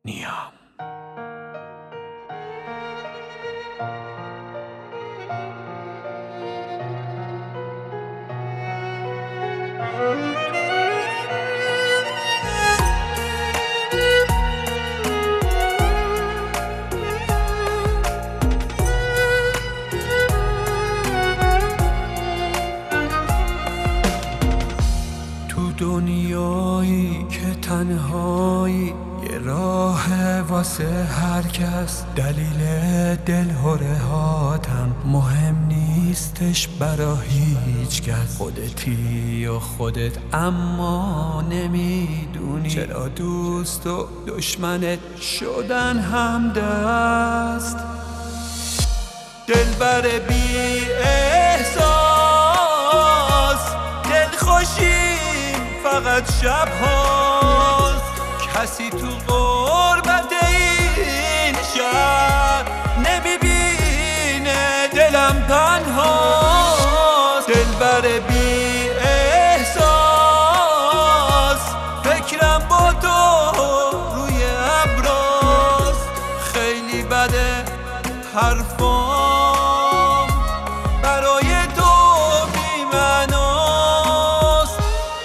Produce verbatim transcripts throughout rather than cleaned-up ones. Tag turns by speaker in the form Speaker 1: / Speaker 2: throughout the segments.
Speaker 1: نیام. تو دنیایی که تنهایی یه راه واسه هر کس، دلیل دلهره هاتم مهم نیستش برا هیچ کس. خودتی و خودت اما نمیدونی چرا دوست و دشمنت شدن همدست. دلبر بی احساس دلخوشیم فقط شب هاست، کسی تو غربت این شهر نمیبینه دلم تنهاست. دلبر بی احساس فکرم با تو روی ابراست، خیلی بده حرفام برای تو بی‌معناست.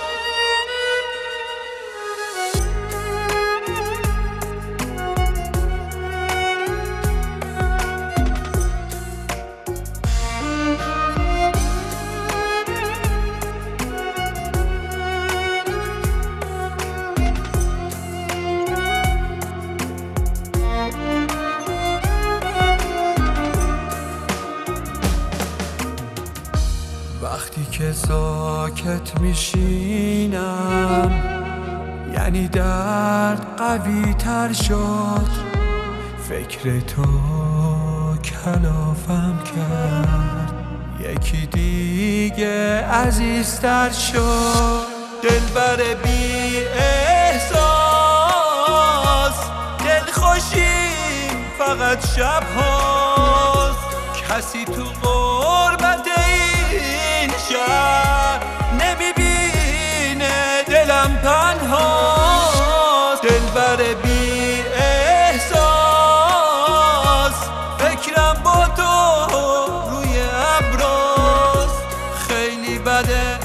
Speaker 1: وقتی که ساکت میشینم یعنی درد قوی تر شد، فکر تو کلافم کرد، یکی دیگه عزیزتر شد. دلبر بی احساس دلخوشیم فقط شب هاست، کسی تو غربت این شهر نمیبینه دلم تنهاست. دلبر بی احساس فکرم با تو روی ابراست، خیلی بده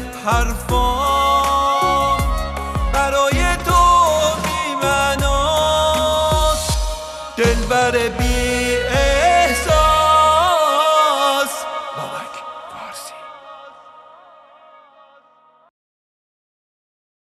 Speaker 1: حرفام برای تو بی‌معناست. دلبر بی